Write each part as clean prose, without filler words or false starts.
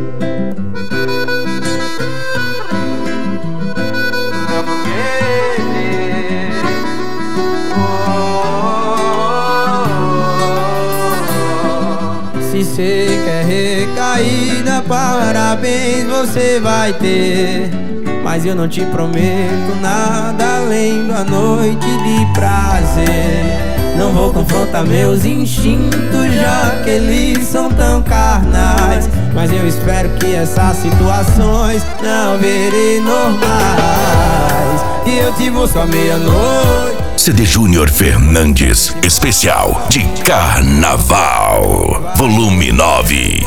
Se cê quer recaída, parabéns você vai ter. Mas eu não te prometo nada além da noite de prazer. Não vou confrontar meus instintos, já que eles são tão carnais. Mas eu espero que essas situações não virem normais. E eu te vou só meia-noite. CD Júnior Fernandes, especial de Carnaval, volume 9.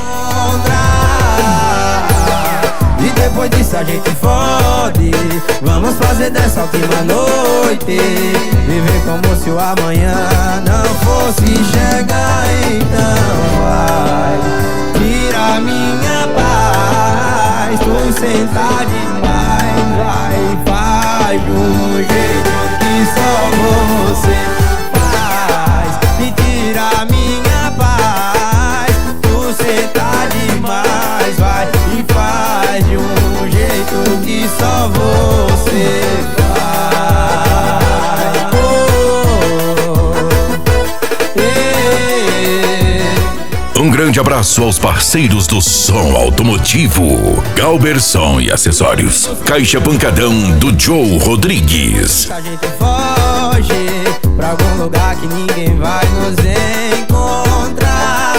E depois disso a gente fode. Vamos fazer dessa última noite viver como se o amanhã não fosse chegar. Então vai, tira minha paz. Tu sentar demais, vai, faz de um jeito que só você faz. Me tira minha paz. Tu sentar demais, vai e faz de um jeito que só você faz. Um grande abraço aos parceiros do som automotivo, Galber Som e Acessórios, Caixa Pancadão do Joe Rodrigues. A gente foge pra algum lugar que ninguém vai nos encontrar.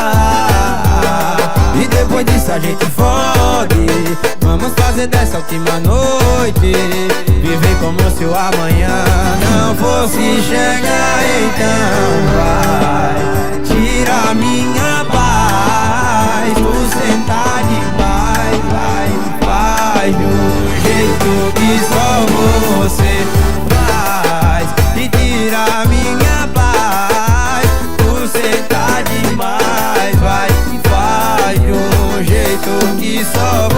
E depois disso a gente fode. Vamos fazer dessa última noite viver como se o amanhã não fosse chegar. Então vai, tira minha paz. Tu sentar demais, vai, faz de um jeito que só você faz. E tira minha paz. Tu sentar demais, vai e faz de um jeito que só